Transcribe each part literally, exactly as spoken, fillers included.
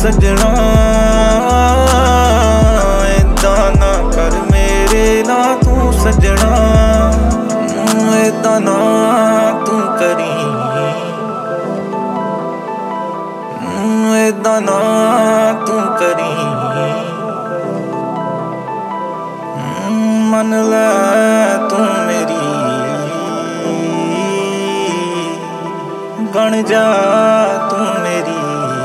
सजना ऐदा ना कर मेरे ना तू सजना, ऐदा ना तू करी, ऐदा ना तू करी। मन लै तू मेरी बन जा तू मेरी।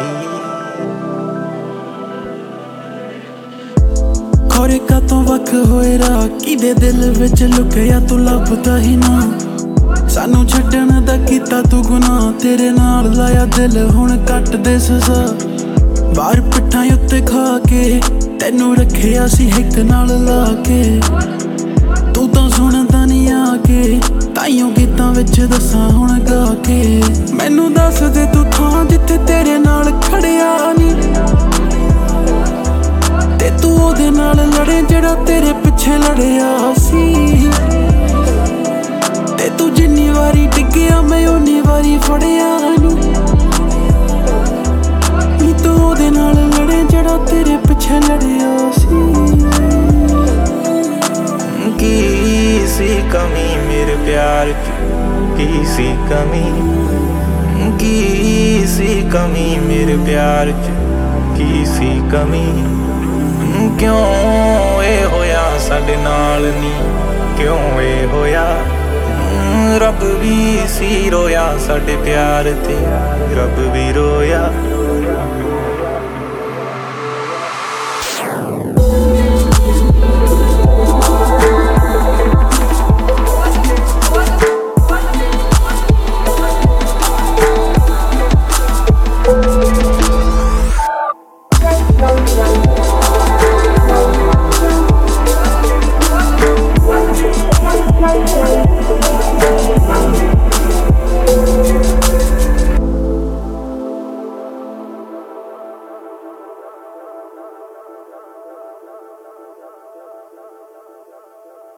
खोरे का तो वख होए राह किदे दिल विच लुकिया तू लभदा ही ना, सानू छड्डण दा कीता तू गुनाह, तेरे नाल लाया दिल हुण कट दे सजा। बाहर पिट्ठां उत्ते खा के तैनू रखिया सी हिक नाल ला के, तू तां सुणदा नहीं आके ताइयों गीतां विच दसां हुण गा के। मैनू दस दे तू थां जिथे तेरे नाल खड़िया नी, ते तू ओदे नाल लड़े जेड़ा तेरे पिछे लड़िया सी, ते तू जिन्नी वारी डिग्गिया मैं उन्नी वारी फड़िया नी, नी तू ओदे नाल लड़े जेड़ा तेरे पिछे लड़िया सी। की सी कमी मेरे प्यार च, की सी कमी, की सी कमी मेरे प्यार च, की सी कमी। क्यों ए होया साडे नाल नी, क्यों ए होया, रब भी सी रोया साडे प्यार ते, रब भी रोया।